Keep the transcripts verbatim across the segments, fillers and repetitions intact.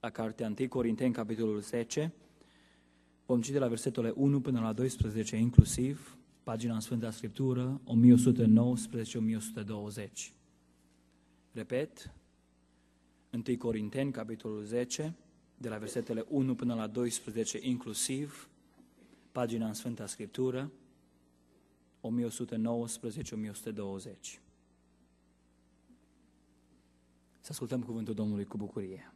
la cartea întâi Corinteni, capitolul zece. Vom citi de la versetele unu până la doisprezece inclusiv, pagina în Sfânta Scriptură, o mie o sută nouăsprezece - o mie o sută douăzeci. Repet, întâi Corinteni, capitolul zece, de la versetele unu până la doisprezece inclusiv, pagina în Sfânta Scriptură, o mie o sută nouăsprezece - o mie o sută douăzeci. Să ascultăm cuvântul Domnului cu bucurie.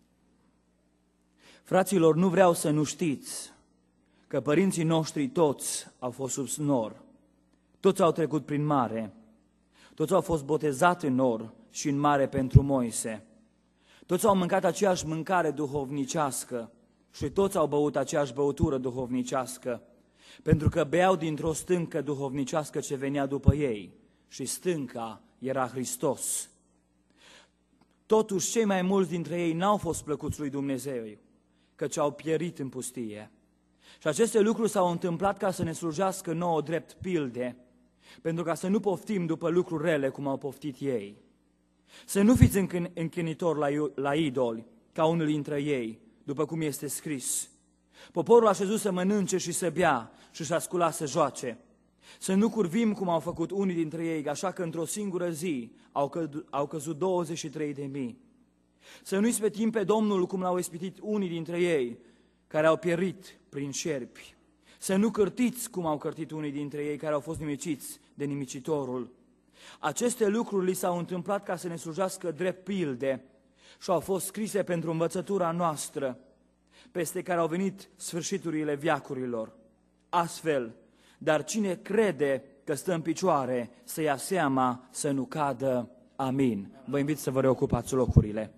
Fraților, nu vreau să nu știți că părinții noștri toți au fost sub snor, toți au trecut prin mare, toți au fost botezați în nor și în mare pentru Moise, toți au mâncat aceeași mâncare duhovnicească și toți au băut aceeași băutură duhovnicească, pentru că beau dintr-o stâncă duhovnicească ce venea după ei și stânca era Hristos. Totuși, cei mai mulți dintre ei n-au fost plăcuți lui Dumnezeu, căci au pierit în pustie. Și aceste lucruri s-au întâmplat ca să ne slujească nouă drept pilde, pentru ca să nu poftim după lucruri rele cum au poftit ei. Să nu fiți închinitori la, la idoli, ca unul dintre ei, după cum este scris. Poporul a șezut să mănânce și să bea și și-a sculat să joace. Să nu curvim cum au făcut unii dintre ei, așa că într-o singură zi au, că, au căzut douăzeci și trei de mii. Să nu ispitim pe Domnul cum l-au ispitit unii dintre ei, care au pierit prin șerpi. Să nu cârtiți cum au cârtit unii dintre ei, care au fost nimiciți de nimicitorul. Aceste lucruri li s-au întâmplat ca să ne slujească drept pilde și au fost scrise pentru învățătura noastră, peste care au venit sfârșiturile veacurilor. Astfel, dar cine crede că stă în picioare, să ia seama să nu cadă. Amin. Vă invit să vă reocupați locurile.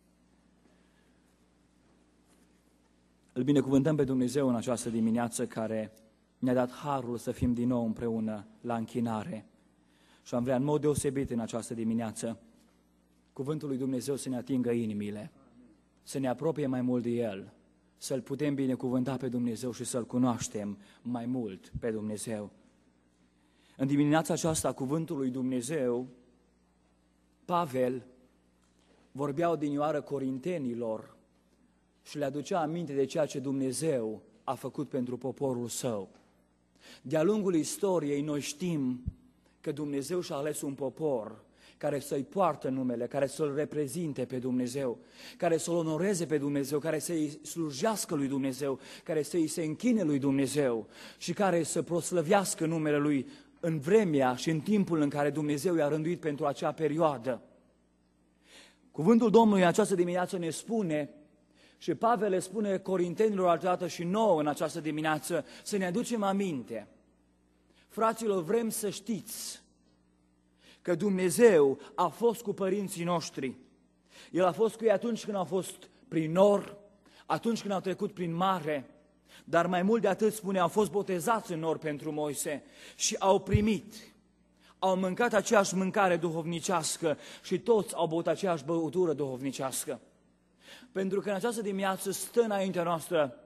Îl binecuvântăm pe Dumnezeu în această dimineață care ne-a dat harul să fim din nou împreună la închinare. Și am vrea în mod deosebit în această dimineață cuvântul lui Dumnezeu să ne atingă inimile, să ne apropie mai mult de El, să-L putem binecuvânta pe Dumnezeu și să-L cunoaștem mai mult pe Dumnezeu. În dimineața aceasta, cuvântul lui Dumnezeu, Pavel vorbea odinioară corintenilor și le aducea aminte de ceea ce Dumnezeu a făcut pentru poporul său. De-a lungul istoriei noi știm că Dumnezeu și-a ales un popor care să-i poartă numele, care să-L reprezinte pe Dumnezeu, care să-L onoreze pe Dumnezeu, care să-i slujească lui Dumnezeu, care să-i se închine lui Dumnezeu și care să proslăvească numele Lui în vremea și în timpul în care Dumnezeu i-a rânduit pentru acea perioadă. Cuvântul Domnului în această dimineață ne spune, și Pavel le spune corintenilor altădată și nouă în această dimineață, să ne aducem aminte. Fraților, vrem să știți că Dumnezeu a fost cu părinții noștri. El a fost cu ei atunci când au fost prin nor, atunci când au trecut prin mare, dar mai mult de atât spune, au fost botezați în nor pentru Moise și au primit, au mâncat aceeași mâncare duhovnicească și toți au băut aceeași băutură duhovnicească. Pentru că în această dimineață stă înaintea noastră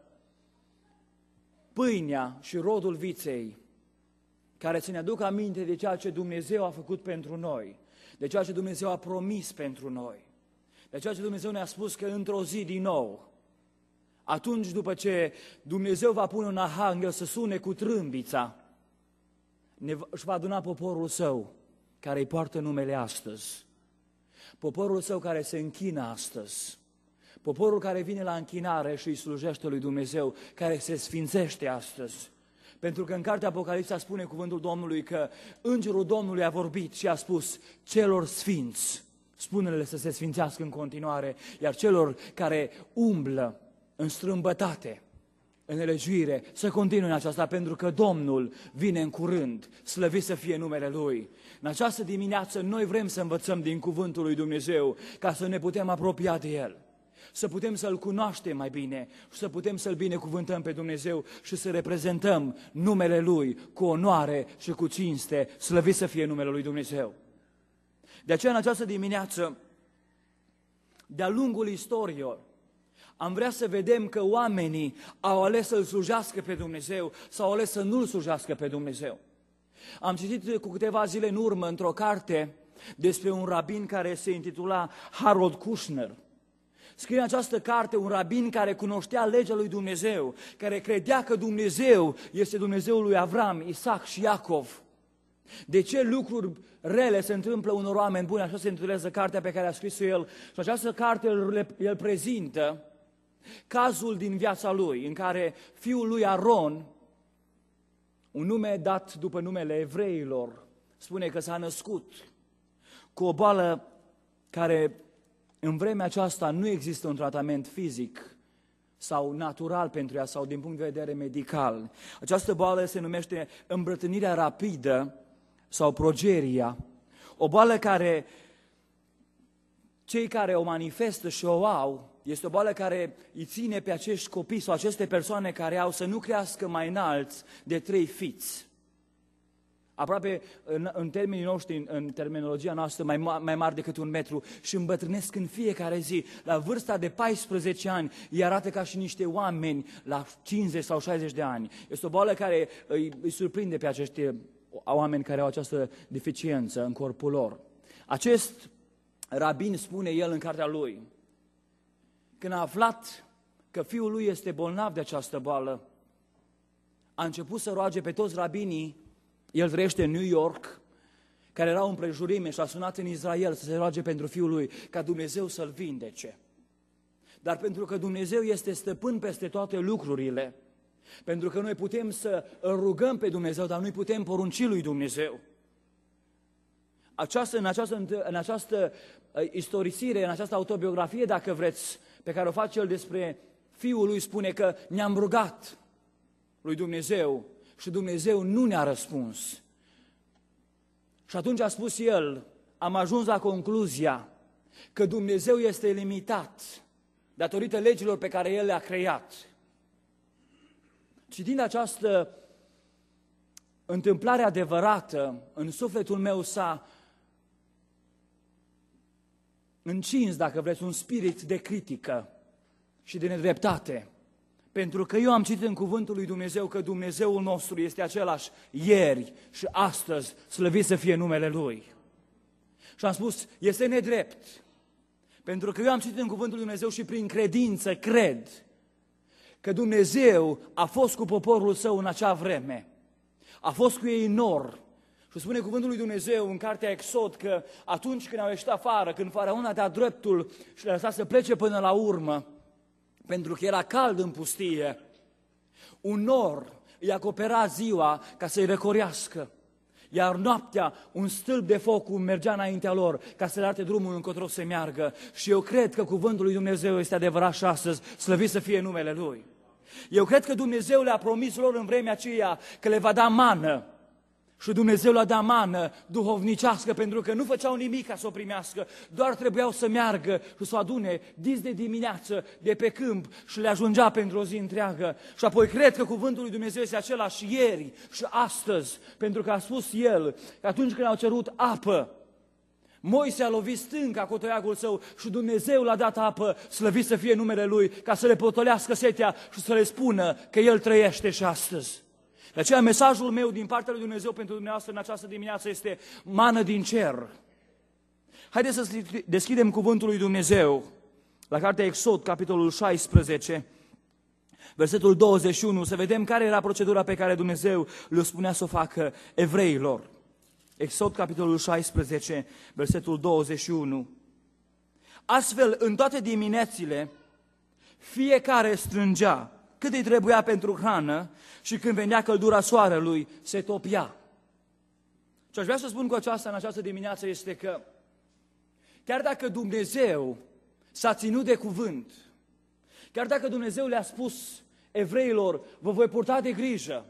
pâinea și rodul viței, care să ne aducă aminte de ceea ce Dumnezeu a făcut pentru noi, de ceea ce Dumnezeu a promis pentru noi, de ceea ce Dumnezeu ne-a spus că într-o zi din nou, atunci după ce Dumnezeu va pune un arhanghel să sune cu trâmbița, ne, își va aduna poporul său care îi poartă numele astăzi, poporul său care se închină astăzi, poporul care vine la închinare și îi slujește lui Dumnezeu, care se sfințește astăzi. Pentru că în cartea Apocalipsa spune cuvântul Domnului că Îngerul Domnului a vorbit și a spus celor sfinți, spune-le să se sfințească în continuare, iar celor care umblă în strâmbătate, în nelegiuire, să continue în aceasta, pentru că Domnul vine în curând, slăvit să fie numele Lui. În această dimineață noi vrem să învățăm din cuvântul lui Dumnezeu ca să ne putem apropia de El, să putem să-L cunoaștem mai bine și să putem să-L binecuvântăm pe Dumnezeu și să reprezentăm numele Lui cu onoare și cu cinste, slăvit să fie numele Lui Dumnezeu. De aceea, în această dimineață, de-a lungul istoriei, am vrea să vedem că oamenii au ales să-L slujească pe Dumnezeu sau au ales să nu-L slujească pe Dumnezeu. Am citit cu câteva zile în urmă într-o carte despre un rabin care se intitula Harold Kushner. Scrie în această carte un rabin care cunoștea legea lui Dumnezeu, care credea că Dumnezeu este Dumnezeul lui Avram, Isaac și Iacov. De ce lucruri rele se întâmplă unor oameni buni? Așa se întâmplă cartea pe care a scris-o el. Și această carte el prezintă cazul din viața lui, în care fiul lui Aron, un nume dat după numele evreilor, spune că s-a născut cu o boală care în vremea aceasta nu există un tratament fizic sau natural pentru ea, sau din punct de vedere medical. Această boală se numește îmbătrânirea rapidă sau progeria, o boală care cei care o manifestă și o au, este o boală care îi ține pe acești copii sau aceste persoane care au să nu crească mai înalți de trei fiți. Aproape, în, în termenii noștri, în, în terminologia noastră, mai, mai mari decât un metru, și îmbătrânesc în fiecare zi. La vârsta de paisprezece ani, îi arată ca și niște oameni la cincizeci sau șaizeci de ani. Este o boală care îi, îi surprinde pe acești oameni care au această deficiență în corpul lor. Acest rabin spune el în cartea lui, când a aflat că fiul lui este bolnav de această boală, a început să roage pe toți rabinii. El trăiește în New York, care era o împrejurime, și a sunat în Israel să se roage pentru fiul lui, ca Dumnezeu să-l vindece. Dar pentru că Dumnezeu este stăpân peste toate lucrurile, pentru că noi putem să îl rugăm pe Dumnezeu, dar nu-i putem porunci lui Dumnezeu. Această, în, această, în această istorisire, în această autobiografie, dacă vreți, pe care o face el despre fiul lui, spune că ne-am rugat lui Dumnezeu și Dumnezeu nu ne-a răspuns. Și atunci a spus el, am ajuns la concluzia că Dumnezeu este limitat datorită legilor pe care El le-a creat. Citind această întâmplare adevărată, în sufletul meu s-a încins, dacă vreți, un spirit de critică și de nedreptate. Pentru că eu am citit în cuvântul lui Dumnezeu că Dumnezeul nostru este același ieri și astăzi, slăvit să fie numele Lui. Și am spus, este nedrept. Pentru că eu am citit în cuvântul lui Dumnezeu și prin credință cred că Dumnezeu a fost cu poporul Său în acea vreme. A fost cu ei în nor. Și spune cuvântul lui Dumnezeu în cartea Exod că atunci când au ieșit afară, când Faraon a dat dreptul și le-a lăsat să plece până la urmă, pentru că era cald în pustie, un nor îi acopera ziua ca să-i răcorească, iar noaptea un stâlp de foc mergea înaintea lor ca să le arate drumul încotro să meargă. Și eu cred că cuvântul lui Dumnezeu este adevărat și astăzi, slăvit să fie numele Lui. Eu cred că Dumnezeu le-a promis lor în vremea aceea că le va da mană. Și Dumnezeu le-a dat mană duhovnicească, pentru că nu făceau nimic ca să o primească, doar trebuiau să meargă și să o adune dis de dimineață de pe câmp și le ajungea pentru o zi întreagă. Și apoi cred că cuvântul lui Dumnezeu este același ieri și astăzi, pentru că a spus El că atunci când au cerut apă, Moise a lovit stânca cu toiagul său și Dumnezeu l-a dat apă, slăvit să fie numele Lui, ca să le potolească setea și să le spună că El trăiește și astăzi. De aceea mesajul meu din partea lui Dumnezeu pentru dumneavoastră în această dimineață este mană din cer. Haideți să deschidem cuvântul lui Dumnezeu la cartea Exod, capitolul șaisprezece, versetul douăzeci și unu, să vedem care era procedura pe care Dumnezeu le spunea să o facă evreilor. Exod, capitolul șaisprezece, versetul douăzeci și unu. Astfel, în toate diminețile, fiecare strângea cât îi trebuia pentru hrană și când venea căldura soarelui, se topia. Ce aș vrea să spun cu aceasta în această dimineață este că chiar dacă Dumnezeu s-a ținut de cuvânt, chiar dacă Dumnezeu le-a spus evreilor, vă voi purta de grijă,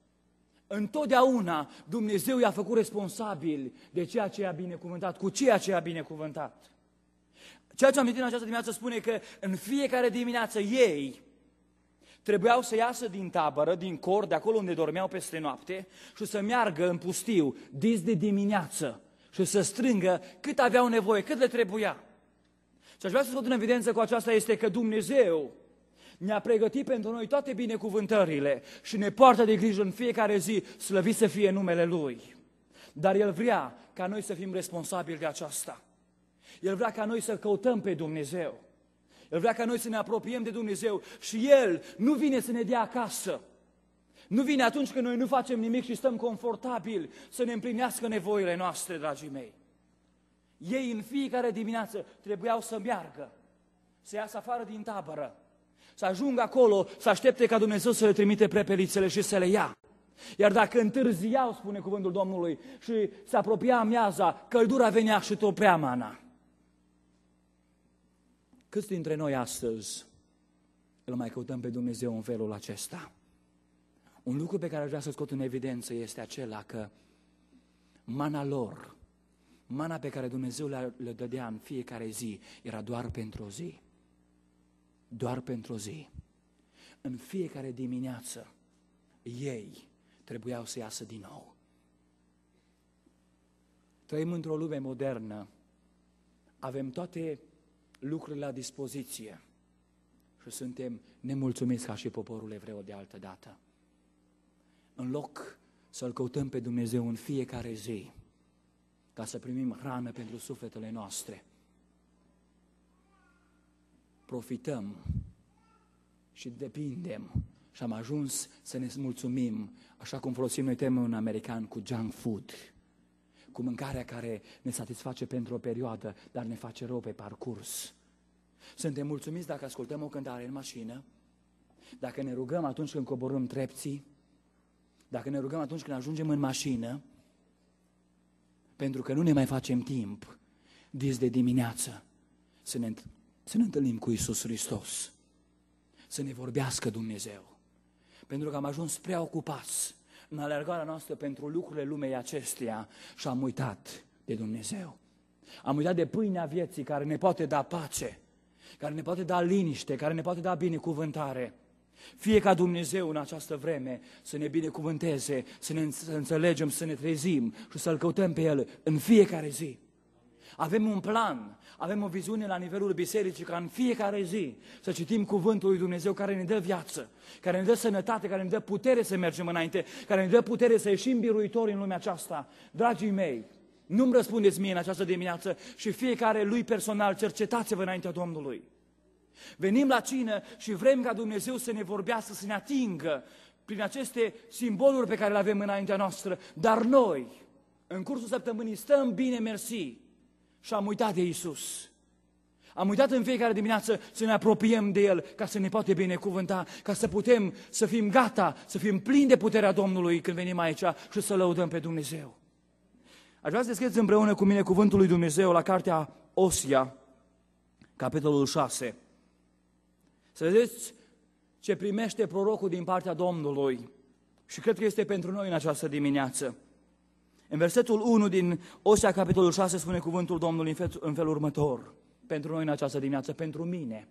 întotdeauna Dumnezeu i-a făcut responsabili de ceea ce i-a binecuvântat, cu ceea ce i-a binecuvântat. Ceea ce am citit în această dimineață spune că în fiecare dimineață ei trebuiau să iasă din tabără, din cor, de acolo unde dormeau peste noapte și să meargă în pustiu, dis de dimineață și să strângă cât aveau nevoie, cât le trebuia. Și aș vrea să scot în evidență cu aceasta este că Dumnezeu ne-a pregătit pentru noi toate binecuvântările și ne poartă de grijă în fiecare zi, slăvit să fie numele Lui. Dar El vrea ca noi să fim responsabili de aceasta. El vrea ca noi să căutăm pe Dumnezeu. El vrea ca noi să ne apropiem de Dumnezeu și El nu vine să ne dea acasă. Nu vine atunci când noi nu facem nimic și stăm confortabil să ne împlinească nevoile noastre, dragii mei. Ei în fiecare dimineață trebuiau să meargă, să iasă afară din tabără, să ajungă acolo, să aștepte ca Dumnezeu să le trimite prepelițele și să le ia. Iar dacă întârziau, spune cuvântul Domnului, și se apropia amiaza, căldura venea și topea mana. Câți dintre noi astăzi îl mai căutăm pe Dumnezeu în felul acesta? Un lucru pe care aș vrea să scot în evidență este acela că mana lor, mana pe care Dumnezeu le dădea în fiecare zi, era doar pentru o zi. Doar pentru o zi. În fiecare dimineață, ei trebuiau să iasă din nou. Trăim într-o lume modernă, avem toate lucrurile la dispoziție și suntem nemulțumiți ca și poporul evreu de altă dată. În loc să-L căutăm pe Dumnezeu în fiecare zi, ca să primim hrană pentru sufletele noastre, profităm și depindem și am ajuns să ne mulțumim, așa cum folosim noi termenul în american, cu junk food, cu mâncarea care ne satisface pentru o perioadă, dar ne face rău pe parcurs. Suntem mulțumiți dacă ascultăm o cântare în mașină, dacă ne rugăm atunci când coborâm trepții, dacă ne rugăm atunci când ajungem în mașină, pentru că nu ne mai facem timp, dis de dimineață, să ne, să ne întâlnim cu Iisus Hristos, să ne vorbească Dumnezeu, pentru că am ajuns prea ocupați în alergarea noastră pentru lucrurile lumei acesteia și am uitat de Dumnezeu. Am uitat de pâinea vieții care ne poate da pace, care ne poate da liniște, care ne poate da binecuvântare. Fie ca Dumnezeu în această vreme să ne binecuvânteze, să ne înțelegem, să ne trezim și să-L căutăm pe El în fiecare zi. Avem un plan, avem o viziune la nivelul bisericii ca în fiecare zi să citim cuvântul lui Dumnezeu care ne dă viață, care ne dă sănătate, care ne dă putere să mergem înainte, care ne dă putere să ieșim biruitori în lumea aceasta. Dragii mei, nu-mi răspundeți mie în această dimineață și fiecare lui personal, cercetați-vă înaintea Domnului. Venim la cină și vrem ca Dumnezeu să ne vorbească, să ne atingă prin aceste simboluri pe care le avem înaintea noastră, dar noi, în cursul săptămânii, stăm bine, mersi, și am uitat de Iisus. Am uitat în fiecare dimineață să ne apropiem de El, ca să ne poate binecuvânta, ca să putem să fim gata, să fim plini de puterea Domnului când venim aici și să lăudăm pe Dumnezeu. Aș vrea să deschideți împreună cu mine cuvântul lui Dumnezeu la cartea Osia, capitolul șase. Să vedeți ce primește prorocul din partea Domnului și cred că este pentru noi în această dimineață. În versetul unu din Osea, capitolul șase, spune cuvântul Domnului în, fel, în felul următor. Pentru noi în această dimineață, pentru mine.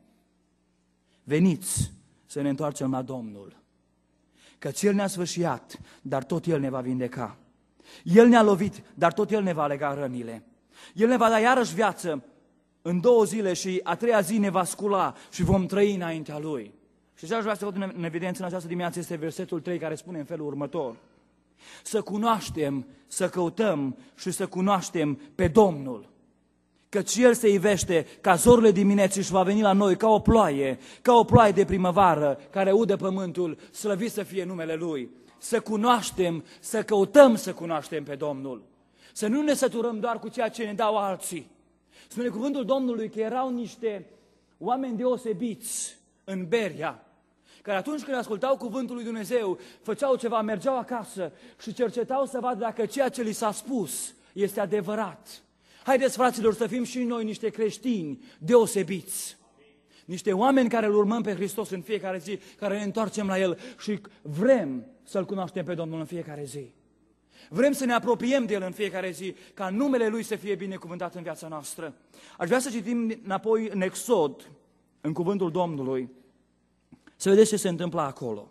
Veniți să ne întoarcem la Domnul. Căci El ne-a sfâșiat, dar tot El ne va vindeca. El ne-a lovit, dar tot El ne va lega rănile. El ne va da iarăși viață în două zile și a treia zi ne va scula și vom trăi înaintea Lui. Și ce aș vrea să văd în evidență în această dimineață este versetul trei care spune în felul următor. Să cunoaștem, să căutăm și să cunoaștem pe Domnul. Căci El se ivește ca zorile dimineții și va veni la noi ca o ploaie, ca o ploaie de primăvară care udă pământul, slăvit să fie numele Lui. Să cunoaștem, să căutăm să cunoaștem pe Domnul. Să nu ne săturăm doar cu ceea ce ne dau alții. Spune cuvântul Domnului că erau niște oameni deosebiți în Beria, care atunci când ascultau cuvântul lui Dumnezeu, făceau ceva, mergeau acasă și cercetau să vadă dacă ceea ce li s-a spus este adevărat. Haideți, fraților, să fim și noi niște creștini deosebiți. Niște oameni care îl urmăm pe Hristos în fiecare zi, care ne întoarcem la El și vrem să-L cunoaștem pe Domnul în fiecare zi. Vrem să ne apropiem de El în fiecare zi, ca numele Lui să fie binecuvântat în viața noastră. Aș vrea să citim înapoi în Exod, în cuvântul Domnului, să vedeți ce se întâmplă acolo.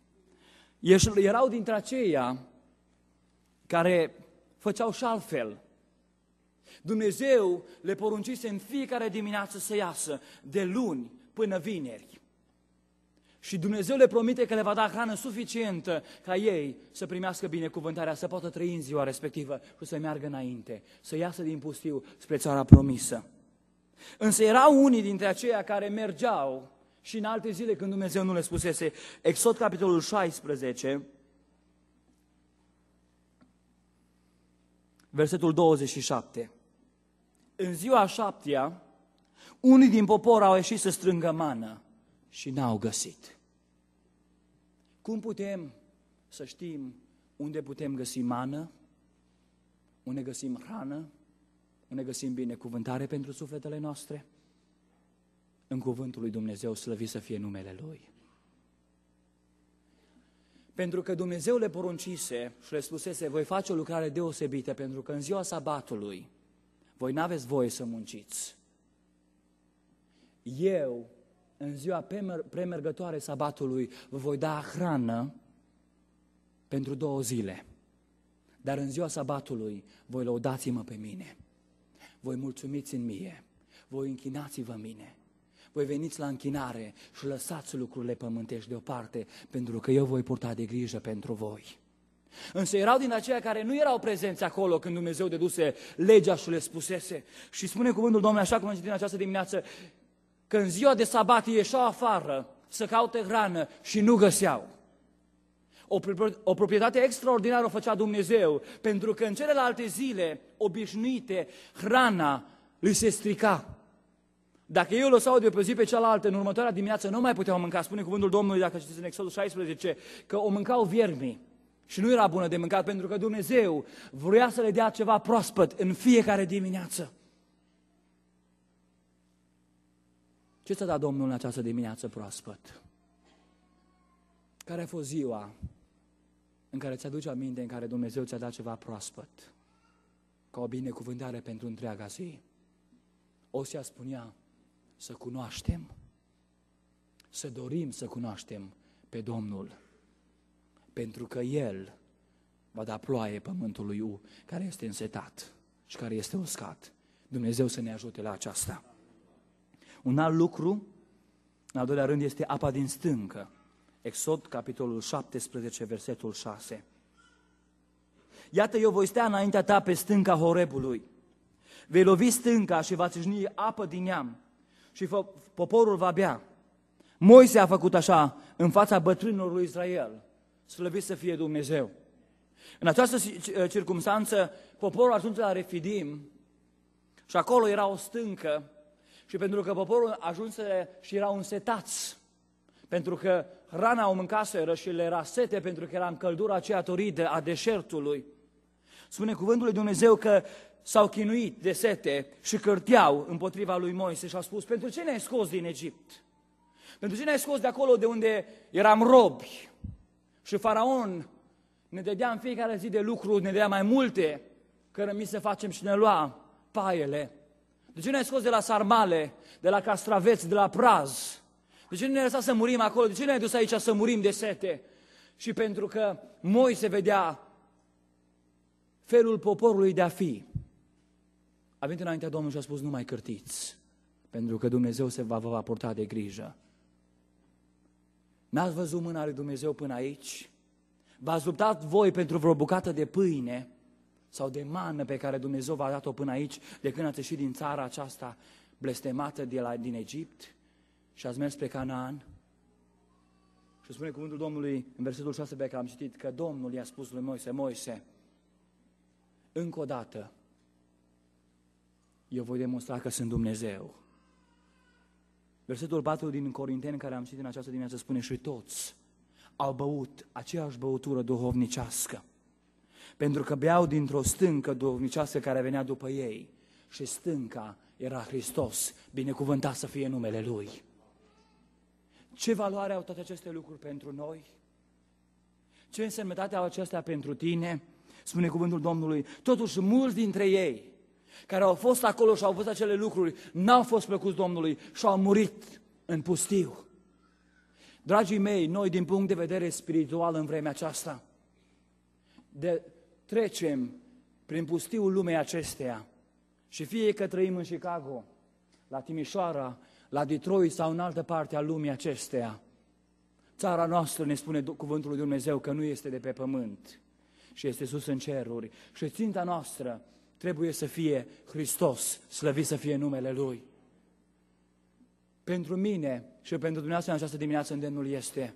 Erau dintre aceia care făceau și altfel. Dumnezeu le poruncise în fiecare dimineață să iasă, de luni până vineri. Și Dumnezeu le promite că le va da hrană suficientă ca ei să primească binecuvântarea, să poată trăi în ziua respectivă și să meargă înainte, să iasă din pustiu spre țara promisă. Însă erau unii dintre aceia care mergeau și în alte zile când Dumnezeu nu le spusese. Exod, capitolul șaisprezece, versetul douăzeci și șapte. În ziua a șaptea, unii din popor au ieșit să strângă mană și n-au găsit. Cum putem să știm unde putem găsi mană, unde găsim hrană, unde găsim binecuvântare pentru sufletele noastre? În cuvântul lui Dumnezeu, slăvit să fie numele Lui. Pentru că Dumnezeu le poruncise și le spusese, voi face o lucrare deosebită, pentru că în ziua sabatului voi n-aveți voie să munciți. Eu, în ziua premergătoare sabatului, vă voi da hrană pentru două zile. Dar în ziua sabatului, voi lăudați-mă pe mine. Voi mulțumiți în mie. Voi închinați-vă în mine. Voi veniți la închinare și lăsați lucrurile pământești deoparte, pentru că eu voi purta de grijă pentru voi. Însă erau din aceia care nu erau prezenți acolo când Dumnezeu deduse legea și le spusese. Și spune cuvântul Domnului, așa cum am citit în această dimineață, că în ziua de sabat ieșeau afară să caute hrană și nu găseau. O, o proprietate extraordinară o făcea Dumnezeu, pentru că în celelalte zile obișnuite, hrana li se strica. Dacă ei o lăsau de pe o zi pe cealaltă, în următoarea dimineață nu mai puteau mânca. Spune cuvântul Domnului, dacă citiți în Exodul șaisprezece, că o mâncau viermii și nu era bună de mâncat, pentru că Dumnezeu vrea să le dea ceva proaspăt în fiecare dimineață. Ce ți-a dat Domnul în această dimineață proaspăt? Care a fost ziua în care ți-aduce aminte, în care Dumnezeu ți-a dat ceva proaspăt, ca o binecuvântare pentru întreaga zi? Osea spunea să cunoaștem, să dorim să cunoaștem pe Domnul, pentru că El va da ploaie pământului U, care este însetat și care este uscat. Dumnezeu să ne ajute la aceasta. Un alt lucru, în al doilea rând, este apa din stâncă. Exod, capitolul șaptesprezece, versetul șase. Iată, eu voi stea înaintea ta pe stânca Horebului. Vei lovi stânca și va țâșni apă din neam și poporul va bea. Moise a făcut așa în fața bătrânilor lui Israel. Slăvit să fie Dumnezeu. În această circumstanță, poporul ajunge la Refidim și acolo era o stâncă și pentru că poporul ajunse și erau însetați, pentru că hrana o mâncaseră și le era sete, pentru că era în căldura aceea toridă a deșertului. Spune cuvântul lui Dumnezeu că s-au chinuit de sete și cârteau împotriva lui Moise și au spus, pentru ce ne-ai scos din Egipt? Pentru ce ne-ai scos de acolo de unde eram robi? Și Faraon ne dădea în fiecare zi de lucru, ne dădea mai multe cărămizi să facem și ne lua paiele. De ce ne-ai scos de la sarmale, de la castraveți, de la praz? De ce nu ne-ai lăsat să murim acolo? De ce ne-ai dus aici să murim de sete? Și pentru că Moise vedea felul poporului de a fi, a venit înaintea Domnului și a spus, nu mai cârtiți, pentru că Dumnezeu se va, vă va purta de grijă. N-ați văzut mâna lui Dumnezeu până aici? V-ați luptat voi pentru vreo bucată de pâine sau de mană pe care Dumnezeu v-a dat-o până aici, de când ați ieșit din țara aceasta blestemată de la, din Egipt și ați mers spre Canaan? Și spune cuvântul Domnului în versetul șase pe care am citit, că Domnul i-a spus lui Moise, Moise, încă o dată, eu voi demonstra că sunt Dumnezeu. Versetul patru din Corinteni, care am citit în această dimineață, spune, și toți au băut aceeași băutură duhovnicească, pentru că beau dintr-o stâncă duhovnicească care venea după ei și stânca era Hristos, binecuvântat să fie numele Lui. Ce valoare au toate aceste lucruri pentru noi? Ce însemnătate au acestea pentru tine? Spune cuvântul Domnului, totuși mulți dintre ei care au fost acolo și au văzut acele lucruri, n-au fost plăcuți Domnului și au murit în pustiu. Dragii mei, noi din punct de vedere spiritual în vremea aceasta, de, trecem prin pustiul lumei acesteia și fie că trăim în Chicago, la Timișoara, la Detroit sau în altă parte a lumii acesteia, țara noastră, ne spune cuvântul lui Dumnezeu, că nu este de pe pământ și este sus în ceruri și ținta noastră trebuie să fie Hristos, slăvit să fie numele Lui. Pentru mine și pentru dumneavoastră în această dimineață îndemnul este: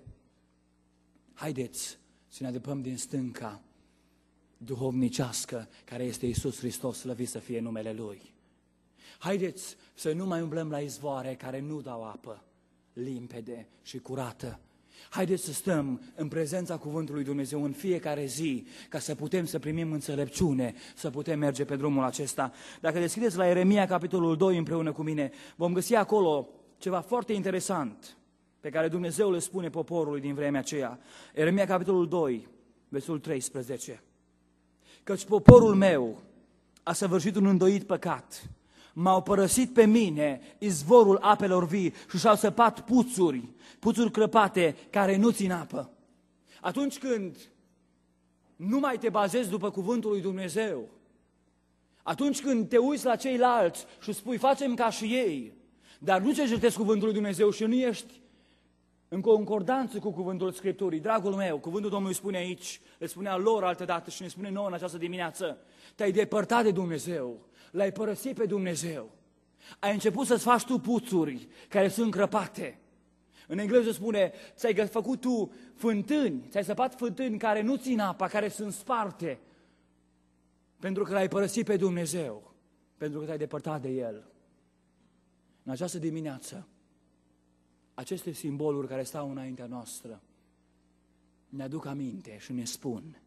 haideți să ne adăpăm din stânca duhovnicească care este Iisus Hristos, slăvit să fie numele Lui. Haideți să nu mai umblăm la izvoare care nu dau apă limpede și curată. Haideți să stăm în prezența Cuvântului Dumnezeu în fiecare zi, ca să putem să primim înțelepciune, să putem merge pe drumul acesta. Dacă deschideți la Ieremia, capitolul doi, împreună cu mine, vom găsi acolo ceva foarte interesant pe care Dumnezeu le spune poporului din vremea aceea. Ieremia, capitolul doi, versetul treisprezece. Căci poporul meu a săvârșit un îndoit păcat, m-au părăsit pe mine izvorul apelor vii și și-au săpat puțuri, puțuri crăpate care nu țin apă. Atunci când nu mai te bazezi după cuvântul lui Dumnezeu, atunci când te uiți la ceilalți și spui facem ca și ei, dar nu cercetezi cuvântul lui Dumnezeu și nu ești în concordanță cu cuvântul Scripturii, dragul meu, cuvântul Domnului spune aici, le spunea lor altădată și ne spune nouă în această dimineață: te-ai depărtat de Dumnezeu, l-ai părăsit pe Dumnezeu, ai început să-ți faci tu puțuri care sunt crăpate. În engleză spune, ți-ai făcut tu fântâni, ți-ai săpat fântâni care nu țin apa, care sunt sparte, pentru că l-ai părăsit pe Dumnezeu, pentru că te-ai depărtat de El. În această dimineață, aceste simboluri care stau înaintea noastră ne aduc aminte și ne spun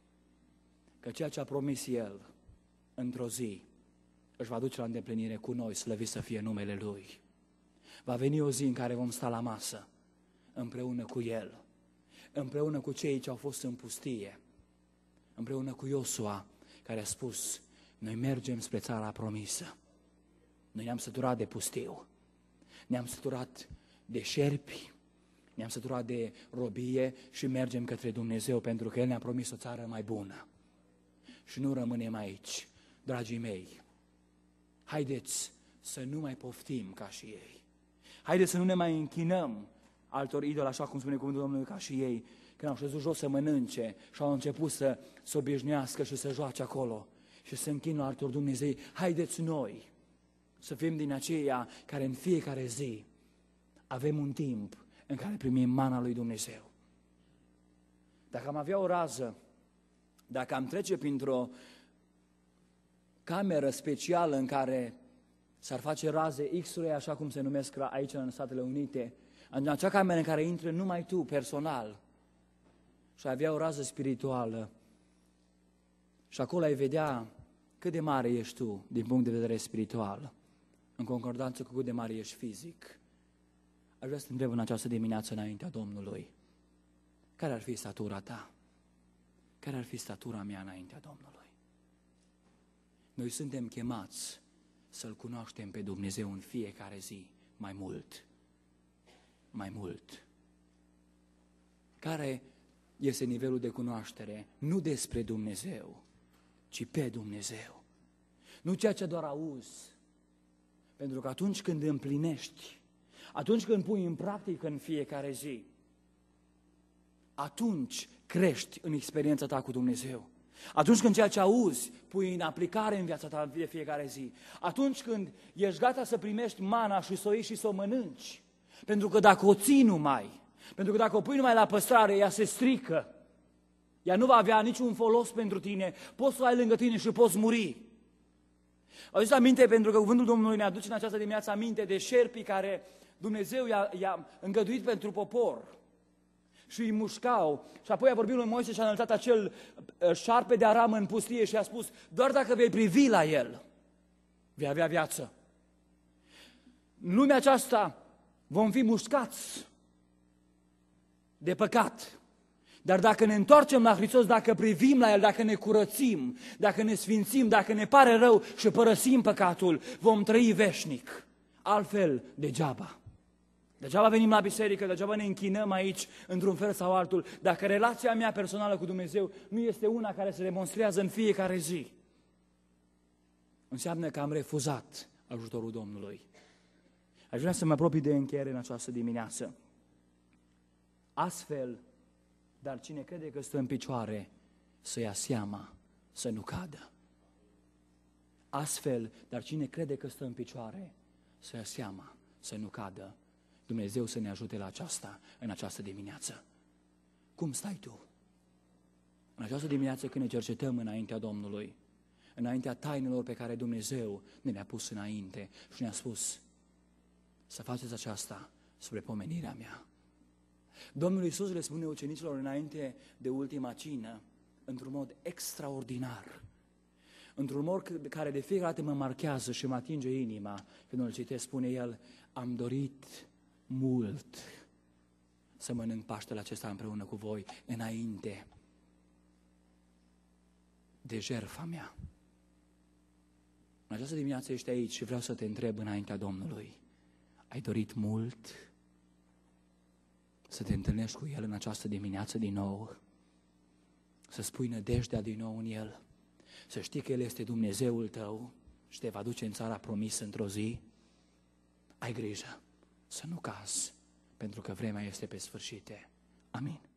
că ceea ce a promis El într-o zi își va duce la îndeplinire cu noi, slăvit să fie numele Lui. Va veni o zi în care vom sta la masă împreună cu El, împreună cu cei ce au fost în pustie, împreună cu Iosua, care a spus: noi mergem spre țara promisă. Noi ne-am săturat de pustiu, ne-am săturat de șerpi, ne-am săturat de robie și mergem către Dumnezeu, pentru că El ne-a promis o țară mai bună. Și nu rămânem aici, dragii mei. Haideți să nu mai poftim ca și ei. Haideți să nu ne mai închinăm altor idoli, așa cum spune cuvântul Domnului, ca și ei, când au șezut jos să mănânce și au început să se obișnuiască și să joace acolo și să închină altor Dumnezei. Haideți noi să fim din aceia care în fiecare zi avem un timp în care primim mana lui Dumnezeu. Dacă am avea o rază, dacă am trece printr-o cameră specială în care s-ar face raze X-ray, așa cum se numesc aici în Statele Unite, în acea cameră în care intră numai tu, personal, și avea o rază spirituală, și acolo ai vedea cât de mare ești tu din punct de vedere spiritual, în concordanță cu cât de mare ești fizic. Aș vrea să te întreb în această dimineață înaintea Domnului: care ar fi statura ta? Care ar fi statura mea înaintea Domnului? Noi suntem chemați să-L cunoaștem pe Dumnezeu în fiecare zi mai mult, mai mult. Care este nivelul de cunoaștere? Nu despre Dumnezeu, ci pe Dumnezeu. Nu ceea ce doar auzi, pentru că atunci când împlinești, atunci când pui în practică în fiecare zi, atunci crești în experiența ta cu Dumnezeu. Atunci când ceea ce auzi pui în aplicare în viața ta de fiecare zi, atunci când ești gata să primești mana și să o iei și să o mănânci, pentru că dacă o ții numai, pentru că dacă o pui numai la păstrare, ea se strică, ea nu va avea niciun folos pentru tine, poți să o ai lângă tine și poți muri. Auziți aminte, pentru că cuvântul Domnului ne aduce în această dimineață aminte de șerpii care Dumnezeu i-a, i-a îngăduit pentru popor și îi mușcau. Și apoi a vorbit lui Moise și a înălțat acel șarpe de aramă în pustie și a spus: doar dacă vei privi la el, vei avea viață. În lumea aceasta vom fi mușcați de păcat. Dar dacă ne întoarcem la Hristos, dacă privim la El, dacă ne curățim, dacă ne sfințim, dacă ne pare rău și părăsim păcatul, vom trăi veșnic. Altfel, degeaba. Degeaba venim la biserică, degeaba ne închinăm aici într-un fel sau altul, dacă relația mea personală cu Dumnezeu nu este una care se demonstrează în fiecare zi. Înseamnă că am refuzat ajutorul Domnului. Aș vrea să mă apropii de încheiere în această dimineață. Astfel, dar cine crede că stă în picioare, să ia seama, să nu cadă. Astfel, dar cine crede că stă în picioare, să ia seama, să nu cadă. Dumnezeu să ne ajute la aceasta, în această dimineață. Cum stai tu? În această dimineață când ne cercetăm înaintea Domnului, înaintea tainelor pe care Dumnezeu ne le-a pus înainte și ne-a spus să faceți aceasta spre pomenirea mea. Domnul Iisus le spune ucenicilor înainte de ultima cină, într-un mod extraordinar, într-un mod care de fiecare dată mă marchează și mă atinge inima. Când îl citesc, spune el, am dorit mult să mănânc Paștele acesta împreună cu voi, înainte de jertfa mea. În această dimineață ești aici și vreau să te întreb înaintea Domnului, ai dorit mult să te întâlnești cu El în această dimineață din nou, să spui nădejdea din nou în El, să știi că El este Dumnezeul tău și te va duce în țara promisă într-o zi? Ai grijă să nu cazi, pentru că vremea este pe sfârșite. Amin.